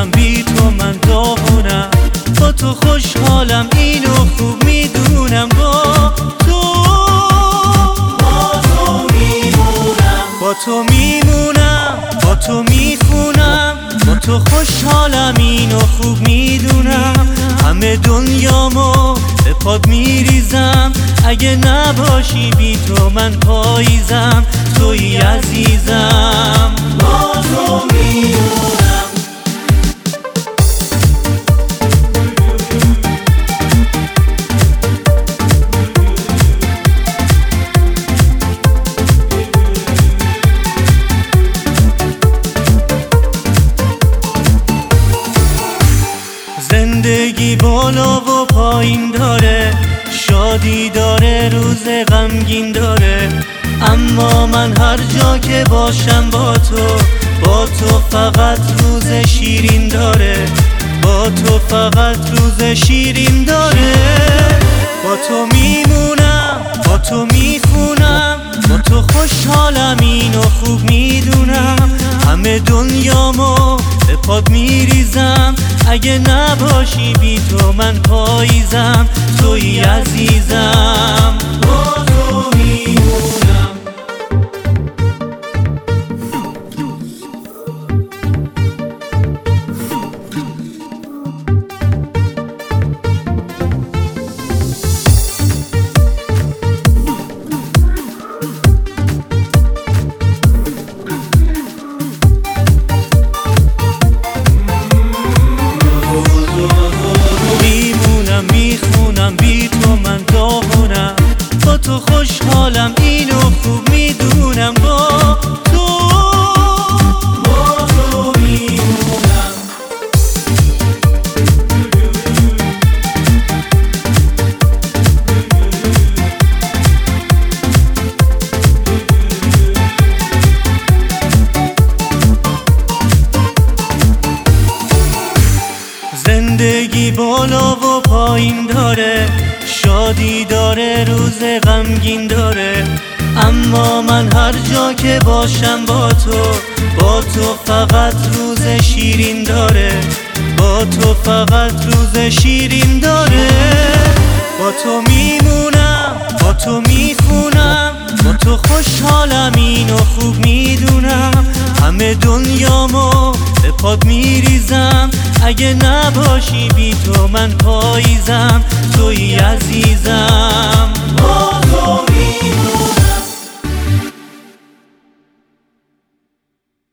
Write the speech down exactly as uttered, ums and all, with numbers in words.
میمونم بی تو من داغونم، با تو خوشحالم اینو خوب میدونم، با تو با تو میمونم با تو میمونم با تو میخونم، با تو خوشحالم اینو خوب میدونم، همه دنیامو به پاد میریزم، اگه نباشی بی تو من پاییزم، تویی عزیزم، با تو میمونم. زندگی بالا و پایین داره، شادی داره روز غمگین داره، اما من هر جا که باشم با تو، با تو فقط روز شیرین داره، با تو فقط روز شیرین داره، با تو میمونم با تو میخونم، با تو خوشحالم اینو خوب میدونم، همه دنیامو به پاد میریزم، اگه نباشی بی تو من پاییزم، تویی عزیزم، با تو میمونم. میخونم بی تو من داغونم، با تو خوشحالم اینو خوب میدونم، با تو با تو میمونم. زندگی بالا و پایین داره، شادی داره روز غمگین داره، اما من هر جا که باشم با تو، با تو فقط روز شیرین داره، با تو فقط روز شیرین داره، با تو میمونم با تو میخونم، با تو خوشحالم اینو خوب میدونم، همه دنیامو به پاد میریزم، اگه نباشی بی تو من پاییزم، تویی عزیزم.